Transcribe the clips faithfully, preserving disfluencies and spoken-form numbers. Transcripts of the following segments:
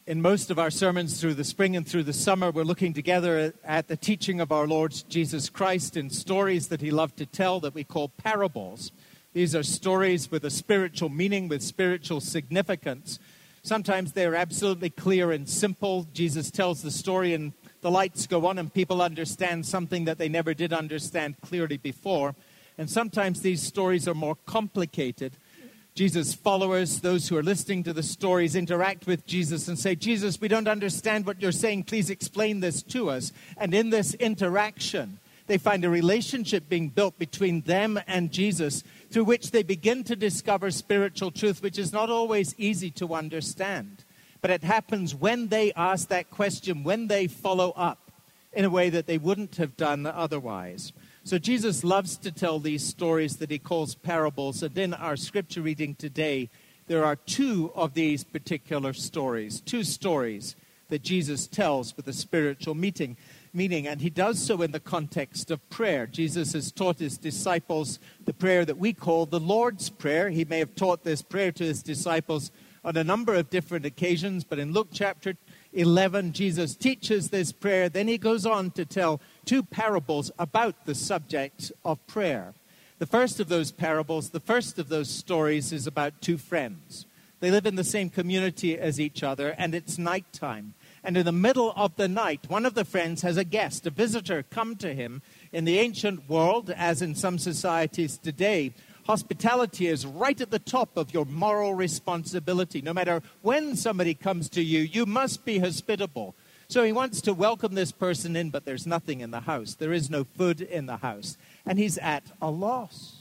In most of our sermons through the spring and through the summer, we're looking together at the teaching of our Lord Jesus Christ in stories that he loved to tell that we call parables. These are stories with a spiritual meaning, with spiritual significance. Sometimes they're absolutely clear and simple. Jesus tells the story and the lights go on and people understand something that they never did understand clearly before. And sometimes these stories are more complicated. Jesus' followers, those who are listening to the stories, interact with Jesus and say, Jesus, we don't understand what you're saying. Please explain this to us. And in this interaction, they find a relationship being built between them and Jesus through which they begin to discover spiritual truth, which is not always easy to understand. But it happens when they ask that question, when they follow up in a way that they wouldn't have done otherwise. So Jesus loves to tell these stories that he calls parables. And in our scripture reading today, there are two of these particular stories, two stories that Jesus tells with a spiritual meaning. meaning. And he does so in the context of prayer. Jesus has taught his disciples the prayer that we call the Lord's Prayer. He may have taught this prayer to his disciples on a number of different occasions, but in Luke chapter eleven, Jesus teaches this prayer. Then he goes on to tell two parables about the subject of prayer. The first of those parables, the first of those stories is about two friends. They live in the same community as each other, and it's nighttime. And in the middle of the night, one of the friends has a guest, a visitor, come to him. In the ancient world, as in some societies today, hospitality is right at the top of your moral responsibility. No matter when somebody comes to you, you must be hospitable. So he wants to welcome this person in, but there's nothing in the house. There is no food in the house. And he's at a loss.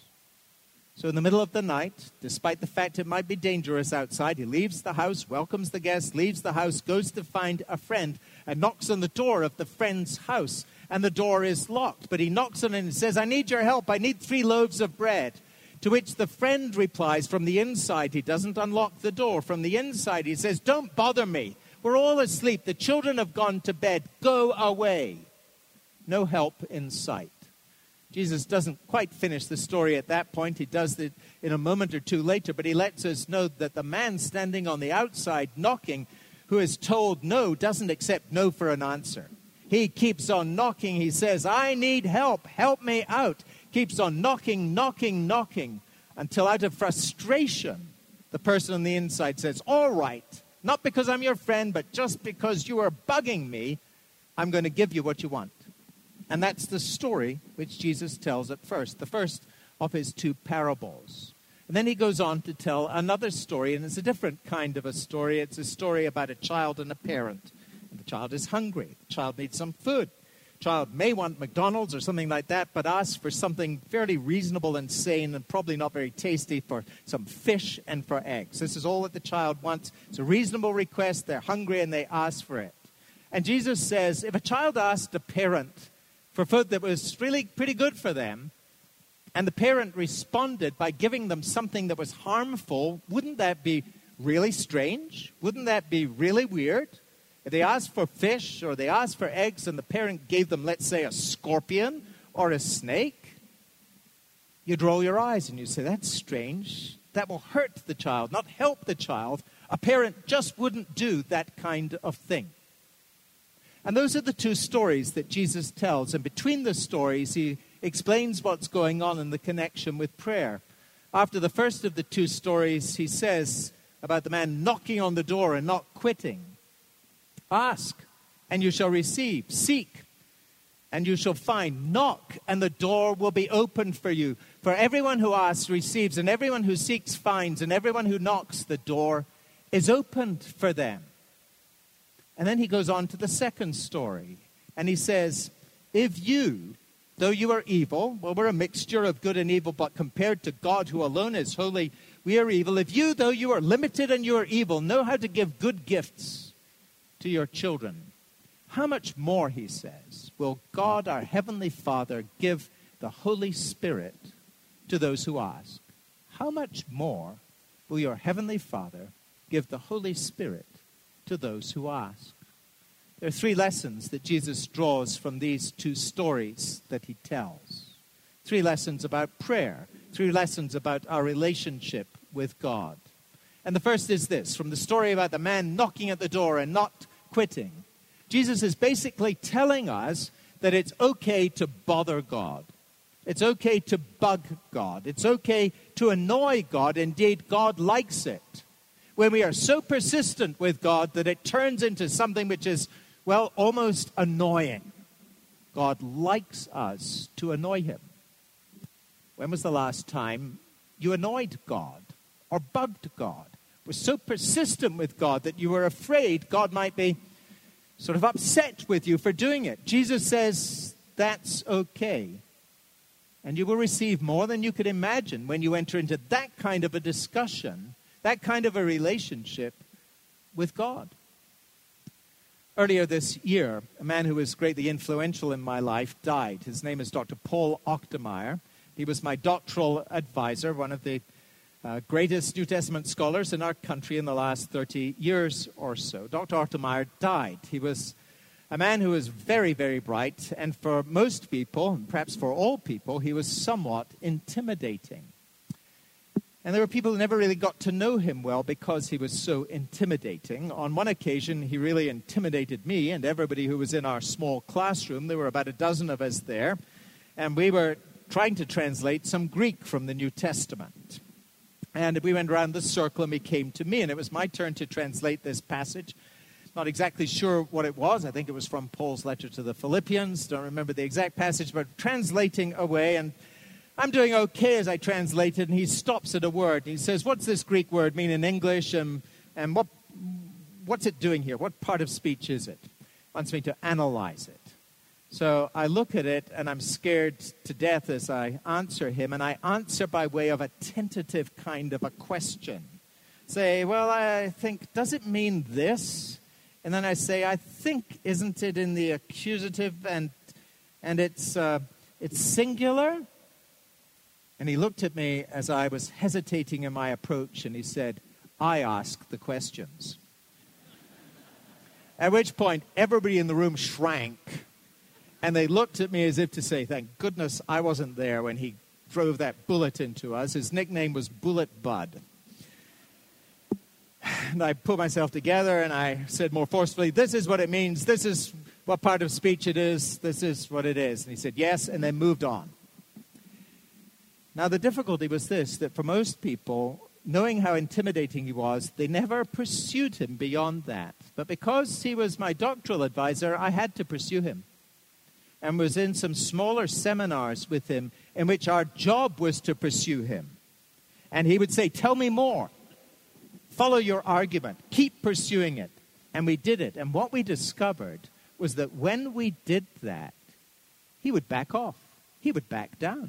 So in the middle of the night, despite the fact it might be dangerous outside, he leaves the house, welcomes the guest, leaves the house, goes to find a friend, and knocks on the door of the friend's house. And the door is locked. But he knocks on it and says, I need your help. I need three loaves of bread. To which the friend replies from the inside. He doesn't unlock the door. From the inside, he says, don't bother me. We're all asleep. The children have gone to bed. Go away. No help in sight. Jesus doesn't quite finish the story at that point. He does it in a moment or two later, but he lets us know that the man standing on the outside knocking, who is told no, doesn't accept no for an answer. He keeps on knocking. He says, I need help. Help me out. Keeps on knocking, knocking, knocking, until out of frustration, the person on the inside says, all right, not because I'm your friend, but just because you are bugging me, I'm going to give you what you want. And that's the story which Jesus tells at first, the first of his two parables. And then he goes on to tell another story, and it's a different kind of a story. It's a story about a child and a parent. And the child is hungry. The child needs some food. The child may want McDonald's or something like that, but asks for something fairly reasonable and sane and probably not very tasty, for some fish and for eggs. This is all that the child wants. It's a reasonable request. They're hungry and they ask for it. And Jesus says, if a child asked a parent for food that was really pretty good for them, and the parent responded by giving them something that was harmful, wouldn't that be really strange? Wouldn't that be really weird? If they asked for fish or they asked for eggs and the parent gave them, let's say, a scorpion or a snake, you'd roll your eyes and you'd say, that's strange. That will hurt the child, not help the child. A parent just wouldn't do that kind of thing. And those are the two stories that Jesus tells. And between the stories, he explains what's going on in the connection with prayer. After the first of the two stories, he says about the man knocking on the door and not quitting. Ask, and you shall receive. Seek, and you shall find. Knock, and the door will be opened for you. For everyone who asks receives, and everyone who seeks finds, and everyone who knocks, the door is opened for them. And then he goes on to the second story. And he says, if you, though you are evil, well, we're a mixture of good and evil, but compared to God who alone is holy, we are evil. If you, though you are limited and you are evil, know how to give good gifts to your children, how much more, he says, will God, our Heavenly Father, give the Holy Spirit to those who ask? How much more will your Heavenly Father give the Holy Spirit to those who ask? There are three lessons that Jesus draws from these two stories that he tells. Three lessons about prayer. Three lessons about our relationship with God. And the first is this, from the story about the man knocking at the door and not quitting. Jesus is basically telling us that it's okay to bother God. It's okay to bug God. It's okay to annoy God. Indeed, God likes it. When we are so persistent with God that it turns into something which is, well, almost annoying. God likes us to annoy him. When was the last time you annoyed God or bugged God? Were so persistent with God that you were afraid God might be sort of upset with you for doing it. Jesus says that's okay. And you will receive more than you could imagine when you enter into that kind of a discussion, that kind of a relationship with God. Earlier this year, a man who was greatly influential in my life died. His name is Doctor Paul Ochtermeyer. He was my doctoral advisor, one of the uh, greatest New Testament scholars in our country in the last thirty years or so. Doctor Ochtermeyer died. He was a man who was very, very bright, and for most people, and perhaps for all people, he was somewhat intimidating. And there were people who never really got to know him well because he was so intimidating. On one occasion, he really intimidated me and everybody who was in our small classroom. There were about a dozen of us there, and we were trying to translate some Greek from the New Testament. And we went around the circle, and he came to me, and it was my turn to translate this passage. Not exactly sure what it was. I think it was from Paul's letter to the Philippians. Don't remember the exact passage, but translating away. And I'm doing okay as I translate it, and he stops at a word. And he says, what's this Greek word mean in English? And, and what what's it doing here? What part of speech is it? Wants me to analyze it. So I look at it, and I'm scared to death as I answer him. And I answer by way of a tentative kind of a question. Say, well, I think, does it mean this? And then I say, I think, isn't it in the accusative, and and it's uh, it's singular? And he looked at me as I was hesitating in my approach, and he said, I ask the questions. At which point, everybody in the room shrank, and they looked at me as if to say, thank goodness I wasn't there when he drove that bullet into us. His nickname was Bullet Bud. And I pulled myself together, and I said more forcefully, this is what it means. This is what part of speech it is. This is what it is. And he said, yes, and then moved on. Now, the difficulty was this, that for most people, knowing how intimidating he was, they never pursued him beyond that. But because he was my doctoral advisor, I had to pursue him. And was in some smaller seminars with him in which our job was to pursue him. And he would say, tell me more. Follow your argument. Keep pursuing it. And we did it. And what we discovered was that when we did that, he would back off. He would back down.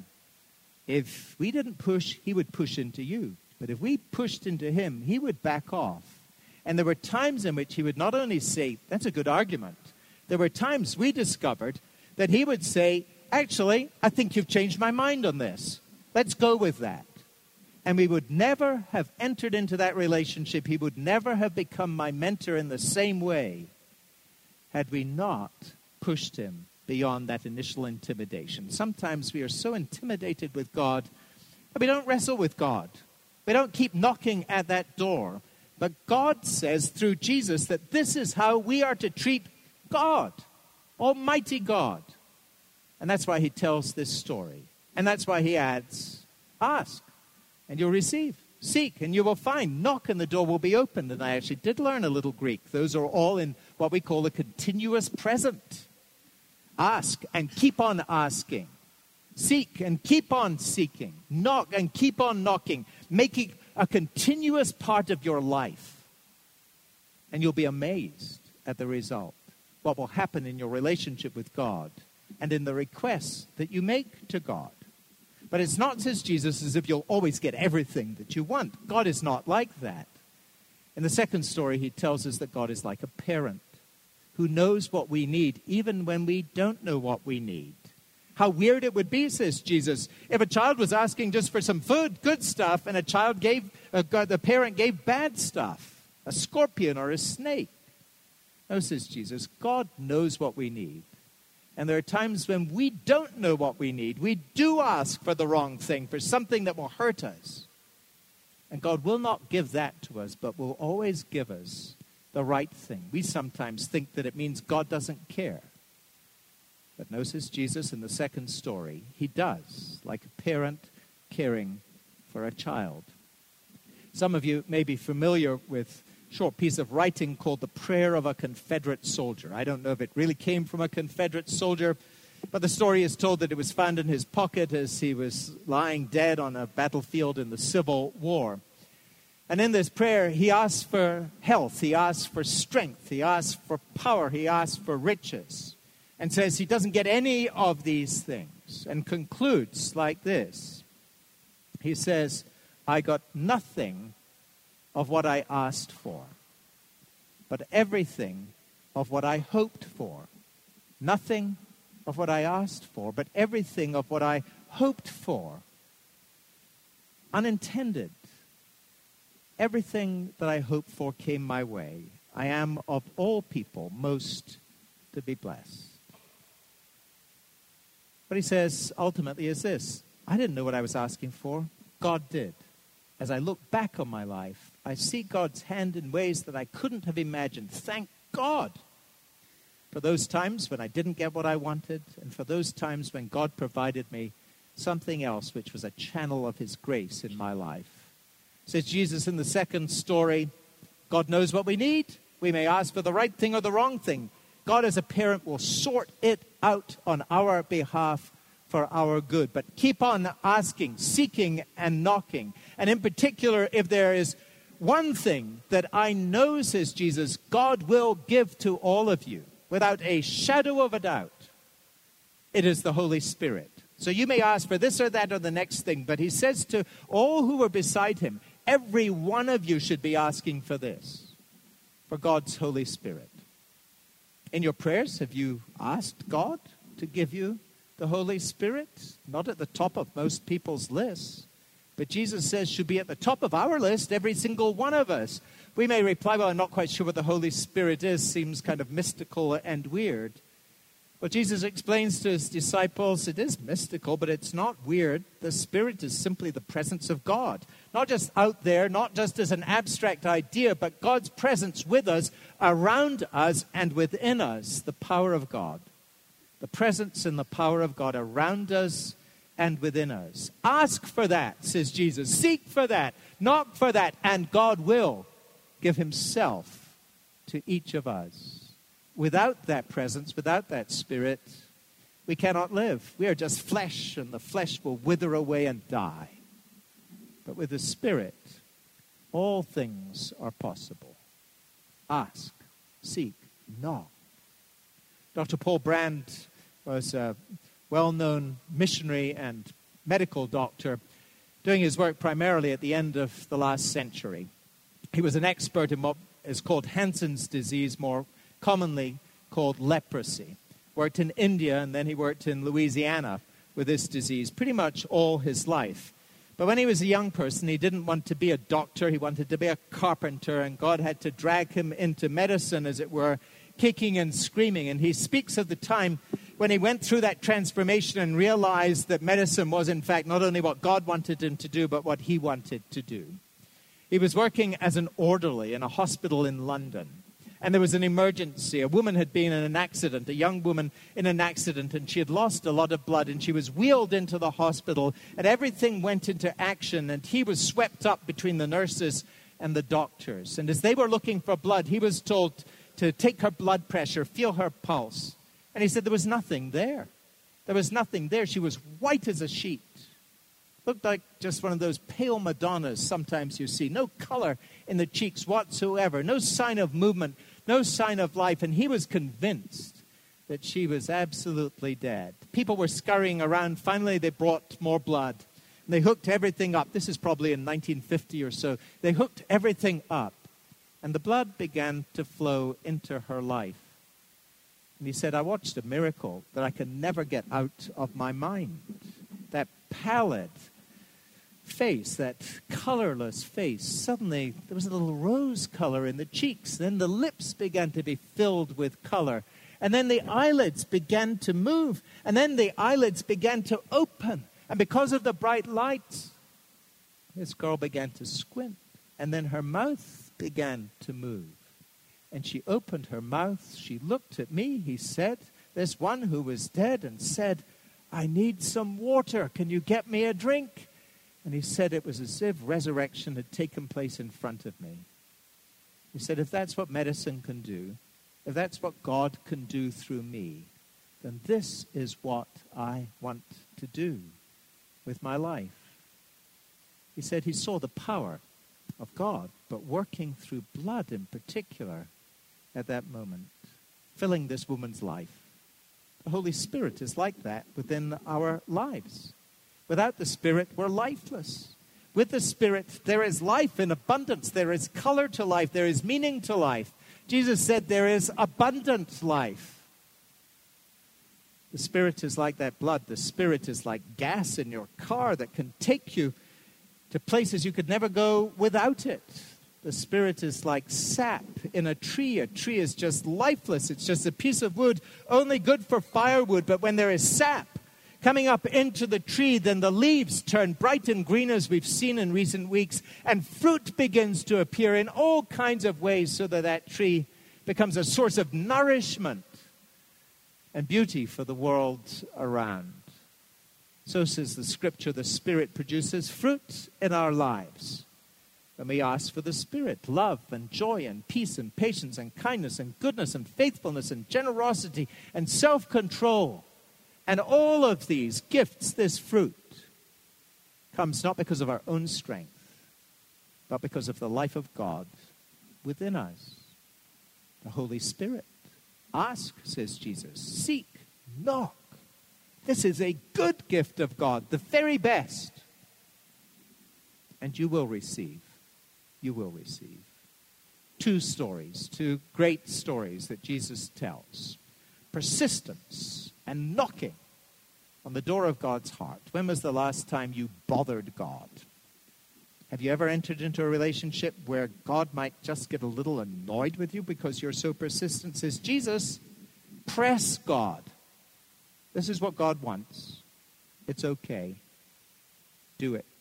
If we didn't push, he would push into you. But if we pushed into him, he would back off. And there were times in which he would not only say, that's a good argument. There were times we discovered that he would say, actually, I think you've changed my mind on this. Let's go with that. And we would never have entered into that relationship. He would never have become my mentor in the same way had we not pushed him beyond that initial intimidation. Sometimes we are so intimidated with God that we don't wrestle with God. We don't keep knocking at that door. But God says through Jesus that this is how we are to treat God, Almighty God. And that's why he tells this story. And that's why he adds, ask, and you'll receive. Seek, and you will find. Knock, and the door will be opened. And I actually did learn a little Greek. Those are all in what we call a continuous present. Ask, and keep on asking. Seek, and keep on seeking. Knock, and keep on knocking. Make it a continuous part of your life. And you'll be amazed at the result. What will happen in your relationship with God and in the requests that you make to God. But it's not, says Jesus, as if you'll always get everything that you want. God is not like that. In the second story, he tells us that God is like a parent who knows what we need even when we don't know what we need. How weird it would be, says Jesus, if a child was asking just for some food, good stuff, and a child gave, uh, God, the parent gave bad stuff, a scorpion or a snake. No, says Jesus, God knows what we need. And there are times when we don't know what we need. We do ask for the wrong thing, for something that will hurt us. And God will not give that to us, but will always give us the right thing. We sometimes think that it means God doesn't care. But notice Jesus in the second story, he does, like a parent caring for a child. Some of you may be familiar with a short piece of writing called The Prayer of a Confederate Soldier. I don't know if it really came from a Confederate soldier, but the story is told that it was found in his pocket as he was lying dead on a battlefield in the Civil War. And in this prayer, he asks for health, he asks for strength, he asks for power, he asks for riches, and says he doesn't get any of these things, and concludes like this. He says, I got nothing of what I asked for, but everything of what I hoped for. Nothing of what I asked for, but everything of what I hoped for. Unintended. Everything that I hoped for came my way. I am of all people most to be blessed. What he says ultimately is this. I didn't know what I was asking for. God did. As I look back on my life, I see God's hand in ways that I couldn't have imagined. Thank God for those times when I didn't get what I wanted, and for those times when God provided me something else, which was a channel of his grace in my life. Says Jesus in the second story, God knows what we need. We may ask for the right thing or the wrong thing. God as a parent will sort it out on our behalf for our good. But keep on asking, seeking, and knocking. And in particular, if there is one thing that I know, says Jesus, God will give to all of you without a shadow of a doubt, it is the Holy Spirit. So you may ask for this or that or the next thing, but he says to all who are beside him, every one of you should be asking for this, for God's Holy Spirit. In your prayers, have you asked God to give you the Holy Spirit? Not at the top of most people's lists, but Jesus says should be at the top of our list, every single one of us. We may reply, well, I'm not quite sure what the Holy Spirit is. Seems kind of mystical and weird. Well, Jesus explains to his disciples, it is mystical, but it's not weird. The Spirit is simply the presence of God. Not just out there, not just as an abstract idea, but God's presence with us, around us, and within us, the power of God. The presence and the power of God around us and within us. Ask for that, says Jesus. Seek for that. Knock for that. And God will give himself to each of us. Without that presence, without that Spirit, we cannot live. We are just flesh, and the flesh will wither away and die. But with the Spirit, all things are possible. Ask, seek, knock. Doctor Paul Brand was a well-known missionary and medical doctor doing his work primarily at the end of the last century. He was an expert in what is called Hansen's disease, more commonly called leprosy. Worked in India, and then he worked in Louisiana with this disease pretty much all his life. But when he was a young person, he didn't want to be a doctor. He wanted to be a carpenter, and God had to drag him into medicine, as it were, kicking and screaming. And he speaks of the time when he went through that transformation and realized that medicine was, in fact, not only what God wanted him to do, but what he wanted to do. He was working as an orderly in a hospital in London. And there was an emergency. A woman had been in an accident, a young woman in an accident, and she had lost a lot of blood, and she was wheeled into the hospital, and everything went into action, and he was swept up between the nurses and the doctors. And as they were looking for blood, he was told to take her blood pressure, feel her pulse. And he said there was nothing there. There was nothing there. She was white as a sheet. Looked like just one of those pale Madonnas sometimes you see. No color in the cheeks whatsoever. No sign of movement. No sign of life. And he was convinced that she was absolutely dead. People were scurrying around. Finally, they brought more blood. And they hooked everything up. This is probably in nineteen fifty or so. They hooked everything up. And the blood began to flow into her life. And he said, I watched a miracle that I can never get out of my mind. That pallid face, that colorless face, suddenly there was a little rose color in the cheeks. Then the lips began to be filled with color. And then the eyelids began to move. And then the eyelids began to open. And because of the bright light, This girl began to squint, and then her mouth began to move. And she opened her mouth. She looked at me, he said, this one who was dead, and said, I need some water. Can you get me a drink? And he said it was as if resurrection had taken place in front of me. He said, if that's what medicine can do, if that's what God can do through me, then this is what I want to do with my life. He said he saw the power of God, but working through blood in particular at that moment, filling this woman's life. The Holy Spirit is like that within our lives. Without the Spirit, we're lifeless. With the Spirit, there is life in abundance. There is color to life. There is meaning to life. Jesus said there is abundant life. The Spirit is like that blood. The Spirit is like gas in your car that can take you to places you could never go without it. The Spirit is like sap in a tree. A tree is just lifeless. It's just a piece of wood, only good for firewood. But when there is sap coming up into the tree, then the leaves turn bright and green, as we've seen in recent weeks, and fruit begins to appear in all kinds of ways so that that tree becomes a source of nourishment and beauty for the world around. So says the Scripture, the Spirit produces fruit in our lives. When we ask for the Spirit, love and joy and peace and patience and kindness and goodness and faithfulness and generosity and self-control. And all of these gifts, this fruit, comes not because of our own strength, but because of the life of God within us. The Holy Spirit. Ask, says Jesus. Seek, knock. This is a good gift of God, the very best. And you will receive. You will receive. Two stories, two great stories that Jesus tells. Persistence and knocking on the door of God's heart. When was the last time you bothered God? Have you ever entered into a relationship where God might just get a little annoyed with you because you're so persistent? Says Jesus, press God. This is what God wants. It's okay. Do it.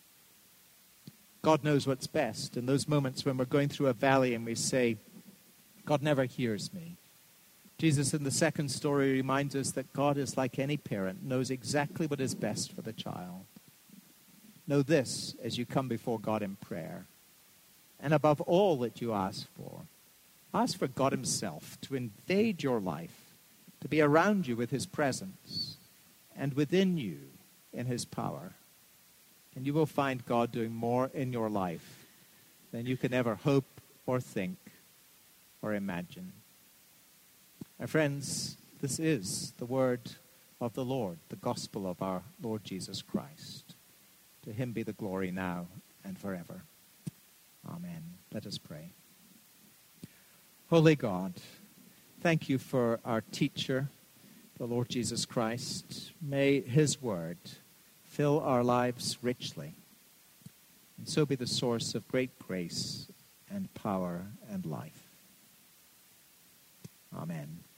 God knows what's best. In those moments when we're going through a valley and we say, God never hears me. Jesus in the second story reminds us that God is like any parent, knows exactly what is best for the child. Know this as you come before God in prayer. And above all that you ask for, ask for God himself to invade your life, to be around you with his presence, and within you in his power. And you will find God doing more in your life than you can ever hope or think or imagine. My friends, this is the word of the Lord, the gospel of our Lord Jesus Christ. To him be the glory now and forever. Amen. Let us pray. Holy God, thank you for our teacher, the Lord Jesus Christ. May his word fill our lives richly, and so be the source of great grace and power and life. Amen.